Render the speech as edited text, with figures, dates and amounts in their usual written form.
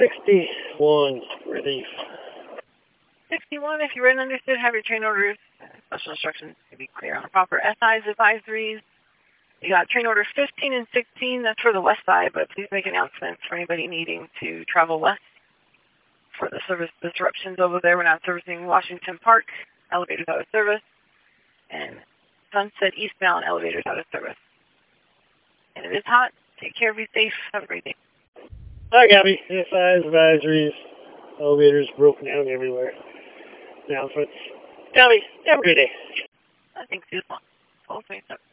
61, relief. 61, if you're in understood, have your train orders, special instructions to be clear on proper SIs advisories. You got train orders 15 and 16, that's for the west side, but please make announcements for anybody needing to travel west. For the service disruptions over there, we're not servicing Washington Park, elevators out of service, and Sunset eastbound, elevators out of service. And it is hot. Take care, be safe, have a great day. Hi, Gabby. SIs, advisories, elevators broken down everywhere. Announcements. Gabby, have a great day. I think it's 12:27.